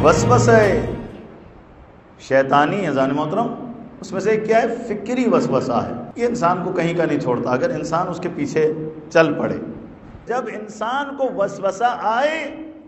وسوسہ شیطانی ہے زان محترم، اس میں سے کیا ہے؟ فکری وسوسہ ہے، یہ انسان کو کہیں کا نہیں چھوڑتا اگر انسان اس کے پیچھے چل پڑے۔ جب انسان کو وسوسہ آئے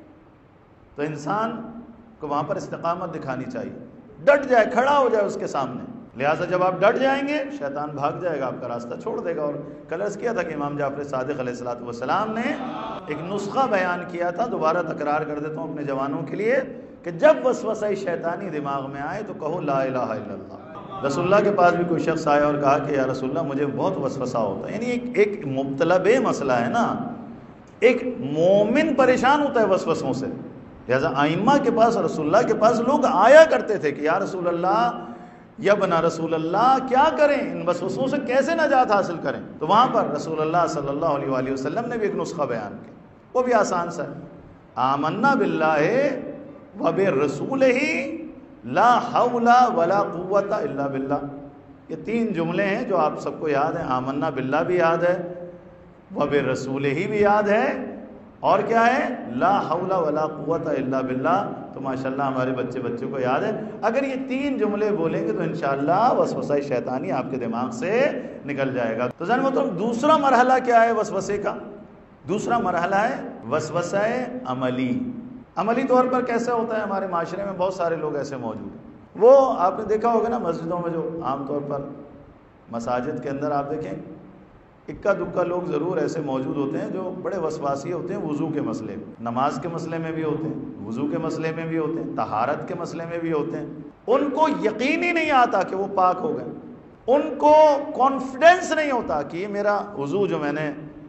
تو انسان کو وہاں پر استقامت دکھانی چاہیے، ڈٹ جائے، کھڑا ہو جائے اس کے سامنے۔ لہٰذا جب آپ ڈٹ جائیں گے شیطان بھاگ جائے گا، آپ کا راستہ چھوڑ دے گا۔ اور کل عرض کیا تھا کہ امام جعفر صادق علیہ السلام نے ایک نسخہ بیان کیا تھا، دوبارہ تکرار کر دیتا ہوں اپنے جوانوں کے لیے، کہ جب وسوسہ شیطانی دماغ میں آئے تو کہو لا الہ الا اللہ۔ رسول اللہ کے پاس بھی کوئی شخص آیا اور کہا کہ یا رسول اللہ مجھے بہت وسوسہ ہوتا ہے، یعنی ایک مبتلا بے مسئلہ ہے نا، ایک مومن پریشان ہوتا ہے وسوسوں سے۔ لہذا ائمہ کے پاس، رسول اللہ کے پاس لوگ آیا کرتے تھے کہ یا رسول اللہ، یا بنا رسول اللہ، کیا کریں ان وسوسوں سے، کیسے نجات حاصل کریں؟ تو وہاں پر رسول اللہ صلی اللہ علیہ وآلہ وسلم نے بھی ایک نسخہ بیان کیا، وہ بھی آسان سا ہے، آمنا باللہ وبرسولہ لا حول ولا قوت الا باللہ۔ یہ تین جملے ہیں جو آپ سب کو یاد ہیں، آمنا باللہ بھی یاد ہے، وبرسولہ بھی یاد ہے، اور کیا ہے؟ لا حول ولا قوت الا باللہ۔ تو ماشاءاللہ ہمارے بچے کو یاد ہے۔ اگر یہ تین جملے بولیں گے تو انشاءاللہ وسوسہ شیطانی آپ کے دماغ سے نکل جائے گا۔ تو ذہن میں تو دوسرا مرحلہ کیا ہے وسوسے کا؟ دوسرا مرحلہ ہے وسوسہ عملی۔ عملی طور پر کیسے ہوتا ہے؟ ہمارے معاشرے میں بہت سارے لوگ ایسے موجود ہیں، وہ آپ نے دیکھا ہوگا نا مسجدوں میں، جو عام طور پر مساجد کے اندر آپ دیکھیں اکا دکا لوگ ضرور ایسے موجود ہوتے ہیں جو بڑے وسواسی ہوتے ہیں، وضو کے مسئلے میں، نماز کے مسئلے میں بھی ہوتے ہیں، وضو کے مسئلے میں بھی ہوتے ہیں، طہارت کے مسئلے میں بھی ہوتے ہیں۔ ان کو یقین ہی نہیں آتا کہ وہ پاک ہو گئے، ان کو کانفیڈنس نہیں ہوتا کہ یہ میرا وضو جو میں نے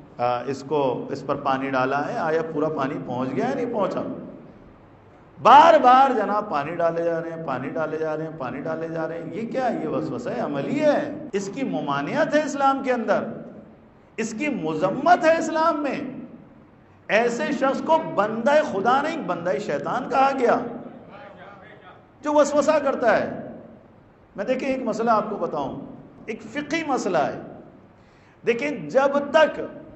اس پر پانی ڈالا ہے، آیا پورا پانی پہنچ گیا ہے نہیں پہنچا۔ بار بار جناب پانی ڈالے جا رہے ہیں، پانی ڈالے جا رہے ہیں، پانی ڈالے جا رہے ہیں۔ یہ کیا ہے؟ یہ وسوسہ عملی ہے، اس کی ممانعت ہے اسلام کے اندر، اس کی مذمت ہے اسلام میں۔ ایسے شخص کو بندہ خدا نہیں بندہ شیطان کہا گیا جو وسوسہ کرتا ہے۔ میں دیکھیں ایک مسئلہ آپ کو بتاؤں، ایک فقہی مسئلہ ہے۔ دیکھیں جب تک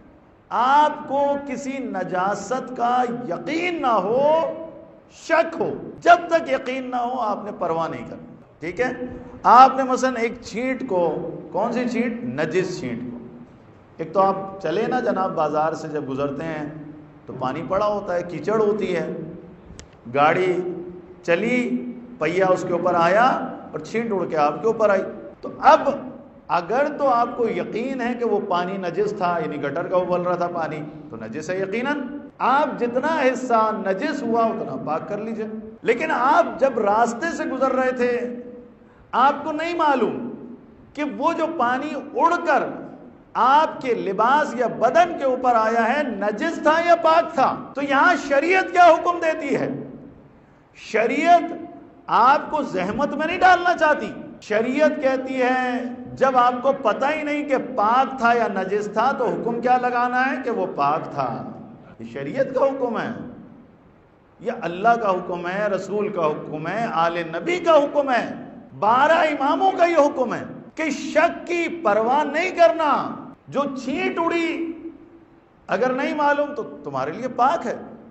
آپ کو کسی نجاست کا یقین نہ ہو، شک ہو، جب تک یقین نہ ہو آپ نے پرواہ نہیں کرنا، ٹھیک ہے؟ آپ نے مثلا ایک چھینٹ کو، کون سی چھینٹ؟ نجس چھینٹ کو، ایک تو آپ چلے نا جناب بازار سے جب گزرتے ہیں تو پانی پڑا ہوتا ہے، کیچڑ ہوتی ہے، گاڑی چلی، پہیا اس کے اوپر آیا اور چھینٹ اڑ کے آپ کے اوپر آئی، تو اب اگر تو آپ کو یقین ہے کہ وہ پانی نجس تھا، یعنی گٹر کا ابل رہا تھا پانی، تو نجس ہے یقیناً، آپ جتنا حصہ نجس ہوا اتنا پاک کر لیجئے۔ لیکن آپ جب راستے سے گزر رہے تھے، آپ کو نہیں معلوم کہ وہ جو پانی اڑ کر آپ کے لباس یا بدن کے اوپر آیا ہے نجس تھا یا پاک تھا، تو یہاں شریعت کیا حکم دیتی ہے؟ شریعت آپ کو زحمت میں نہیں ڈالنا چاہتی، شریعت کہتی ہے جب آپ کو پتہ ہی نہیں کہ پاک تھا یا نجس تھا تو حکم کیا لگانا ہے؟ کہ وہ پاک تھا۔ یہ شریعت کا حکم ہے، یہ اللہ کا حکم ہے، رسول کا حکم ہے، آل نبی کا حکم ہے، 12 اماموں کا یہ حکم ہے کہ شک کی پرواہ نہیں کرنا۔ جو چھینٹ اڑی اگر نہیں معلوم تو تمہارے لیے پاک ہے،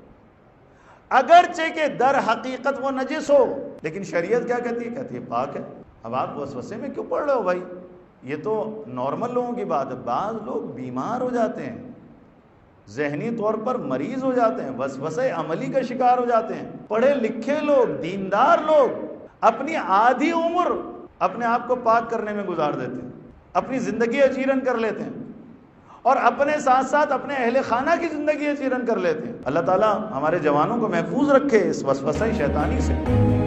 اگرچہ کہ در حقیقت وہ نجس ہو، لیکن شریعت کیا کہتی ہے؟ کہتی ہے پاک ہے۔ اب آپ وسوسے میں کیوں پڑ رہے ہو بھائی؟ یہ تو نارمل لوگوں کی بات ہے، بعض لوگ بیمار ہو جاتے ہیں، ذہنی طور پر مریض ہو جاتے ہیں، وسوسہ عملی کا شکار ہو جاتے ہیں۔ پڑھے لکھے لوگ، دیندار لوگ اپنی آدھی عمر اپنے آپ کو پاک کرنے میں گزار دیتے ہیں، اپنی زندگی اجیرن کر لیتے ہیں، اور اپنے ساتھ ساتھ اپنے اہل خانہ کی زندگی اجیرن کر لیتے ہیں۔ اللہ تعالیٰ ہمارے جوانوں کو محفوظ رکھے اس وسوسہ شیطانی سے۔